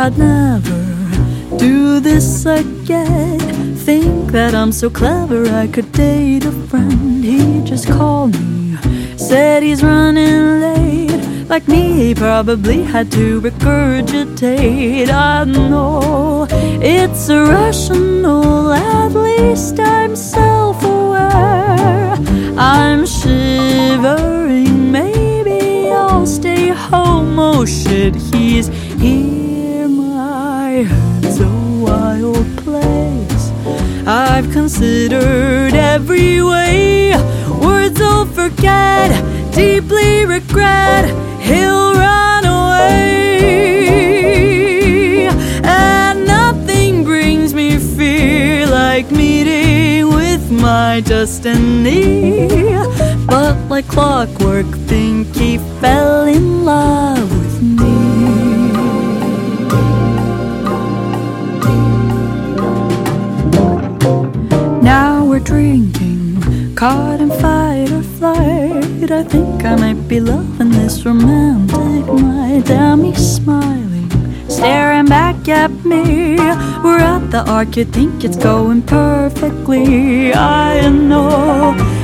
I'd never do this again. Think that I'm so clever I could date a friend. He just called me, said he's running late. Like me, he probably had to regurgitate. I know it's irrational, at least I'm self-aware. I'm shivering, maybe I'll stay home. Oh shit, he's here, my head's a wild place. I've considered every way. Words I'll forget, deeply regret, he'll run away. And nothing brings me fear like meeting with my destiny. But like clockwork, think he fell in love with me. Now we're drinking, caught in fight or flight. I think I might be loving this romantic night. Damn, he's smiling, staring back at me. We're at the arc, you think it's going perfectly. I know